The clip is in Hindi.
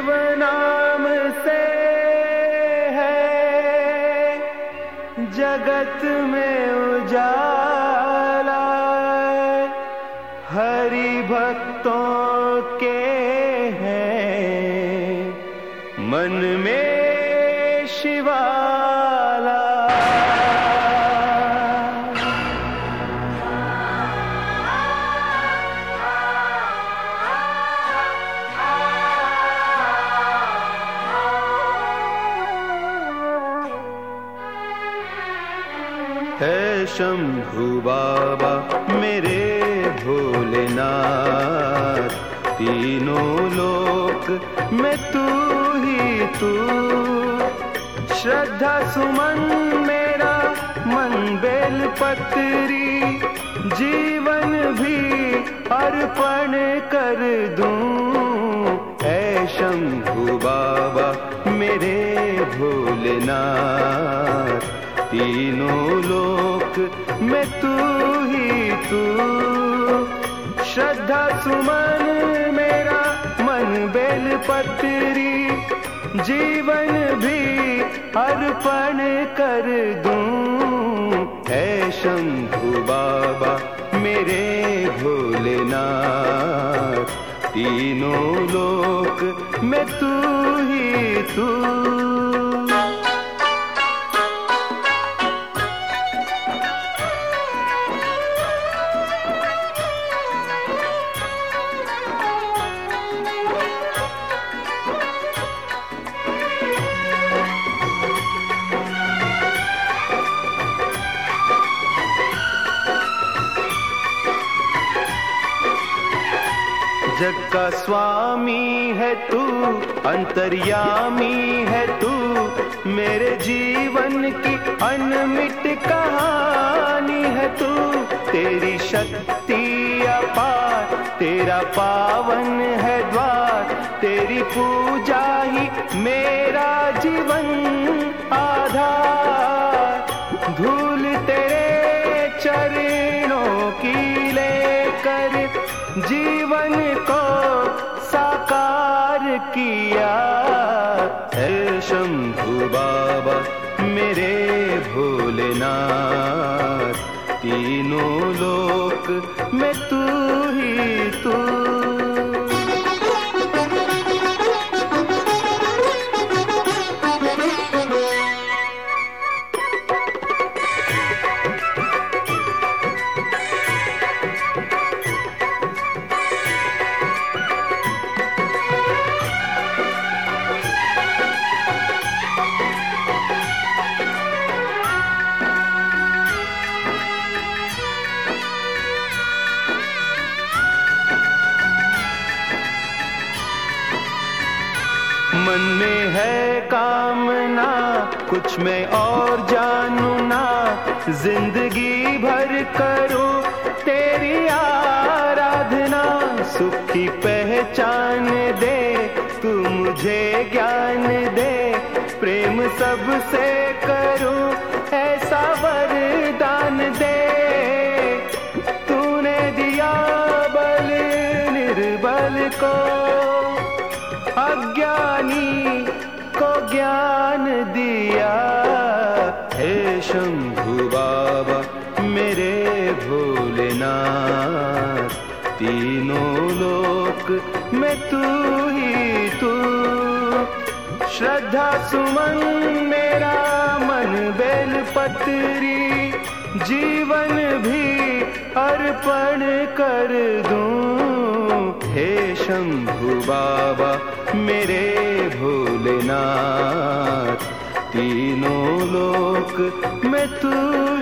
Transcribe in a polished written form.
शिव नाम से है जगत में उजाला, हरि भक्तों के हैं मन में शिवाला। है शंभू बाबा मेरे भोलेनाथ, तीनों लोक में तू ही तू। श्रद्धा सुमन मेरा मन बेल पत्री, जीवन भी अर्पण कर दूं। है शंभू बाबा मेरे भोलेनाथ, तीनों लोक में तू ही तू। श्रद्धा सुमन मेरा मन बेल पत्री, जीवन भी अर्पण कर दूं। है शंभू बाबा मेरे भोलेनाथ, तीनों लोक में तू ही तू। जग का स्वामी है तू, अंतर्यामी है तू, मेरे जीवन की अनमिट कहानी है तू। तेरी शक्ति अपार, तेरा पावन है द्वार, तेरी पूजा ही मेरा जीवन आधार। धूल तेरे चरणों की लेकर जीवन को साकार किया। है शंभू बाबा मेरे भोलेनाथ, तीनों लोक में तू ही तू। मन में है कामना कुछ मैं और जानू ना, जिंदगी भर करूं तेरी आराधना। सुखी पहचान दे तू मुझे ज्ञान दे, प्रेम सबसे करूं ऐसा वरदान दे। तूने दिया बल निर्बल को, अज्ञानी को ज्ञान दिया। हे शंभू बाबा मेरे भोलेनाथ, तीनों लोक में तू ही तू। श्रद्धा सुमन मेरा मन बेल पत्री, जीवन भी अर्पण कर दूं। हे शंभू बाबा मेरे भोलेनाथ, तीनों लोक में तू